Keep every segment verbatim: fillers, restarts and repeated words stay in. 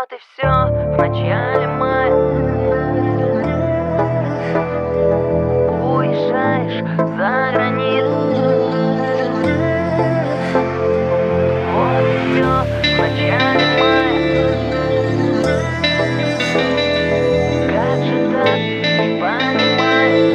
Вот и все в начале мая. Уезжаешь за границу. Вот и все в начале мая. Как же так, не понимаю.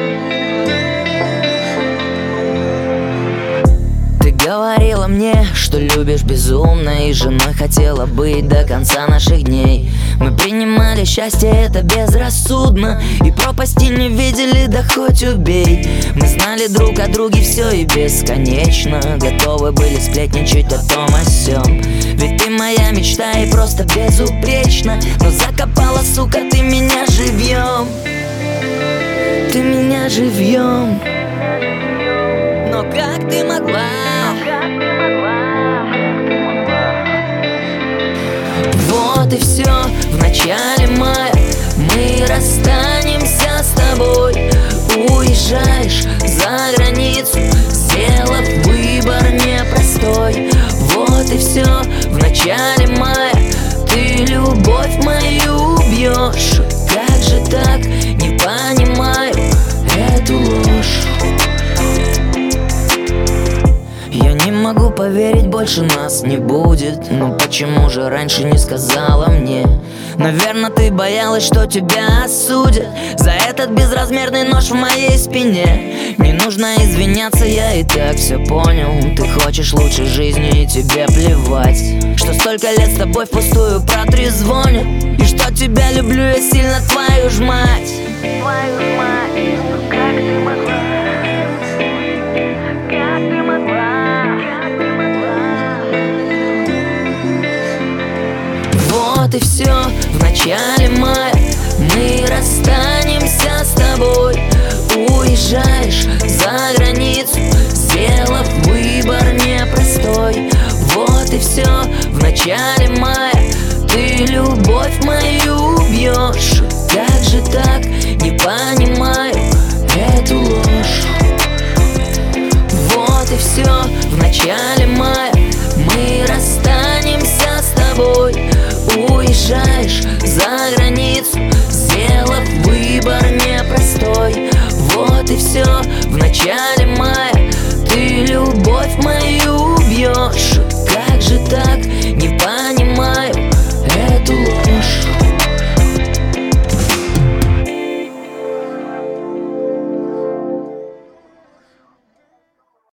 Ты говорила мне, что любишь безумно, и женой хотела быть до конца наших дней. Мы принимали счастье, это безрассудно, и пропасти не видели, да хоть убей. Мы знали друг о друге все и бесконечно, готовы были сплетничать о том о сём. Ведь ты моя мечта и просто безупречна, но закопала, сука, ты меня живьем. Ты меня живьем. Но как ты могла? Вот и все в начале мая. Мы расстанемся с тобой. Уезжаешь за границу, сделав выбор непростой. Вот и все в начале мая. Ты любовь мою убьешь. Как же так, не понимаю эту ложь. Я не могу поверить, больше нас не будет. Но почему же раньше не сказала мне? Наверное, ты боялась, что тебя осудят за этот безразмерный нож в моей спине. Не нужно извиняться, я и так все понял. Ты хочешь лучшей жизни и тебе плевать, что столько лет с тобой впустую протрезвонят, и что тебя люблю я сильно, твою ж мать. Твою ж мать, ну как ты могла? Как ты могла? Как ты могла? Вот и все в начале мая. Мы расстанемся с тобой. Уезжаешь за границу, сделав выбор непростой. Вот и все в начале мая. Ты любовь мою убьешь. Как же так, не понимаю эту ложь. Вот и все в начале мая.